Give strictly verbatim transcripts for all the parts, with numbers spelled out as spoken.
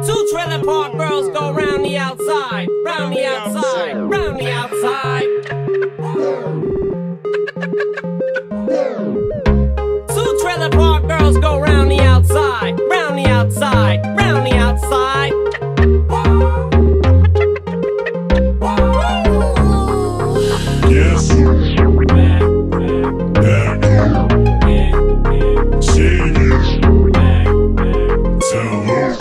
Two trailer park girls go round the outside, round the outside, round the outside. Two trailer park girls go round the outside, round the outside, round the outside. Yes, back, back, shake it, tell her.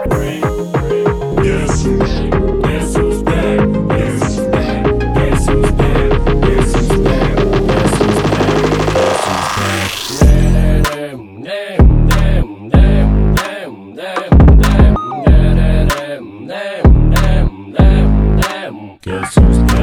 Guess who? Guess who's back? Guess who's back? Guess who's back? Guess who's back? Guess who's back? Guess who's back? Damn, damn, damn, damn, damn, damn, damn, damn, damn, damn, damn. Guess who's back?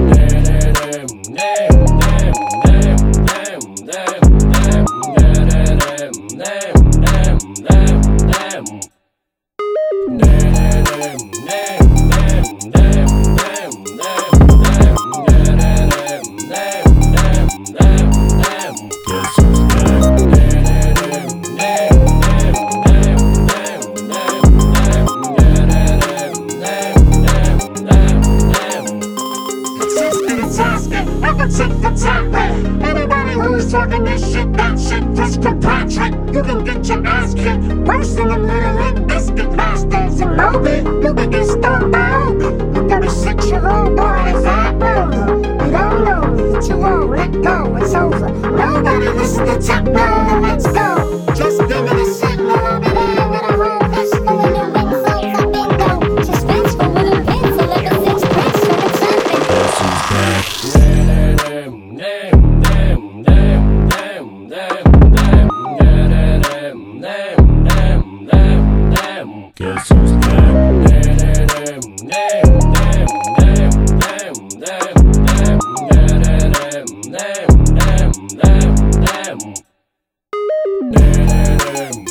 Anybody who's talking this shit, that shit, just Patrick. You can get your ass kicked. Worse than a little lit biscuit. Masters and Moby, you can get stoned by Oprah. A thirty-six-year-old boy is that rover. You don't know me, you're too old, let go, it's over. Nobody listen to techno, now let's go. Just give me the signal, I'll be there with a whole pistol and your rings so for bingo. Suspenseful with a pencil, like a six-pence, so it's something. Guess who's back? Guess who's back?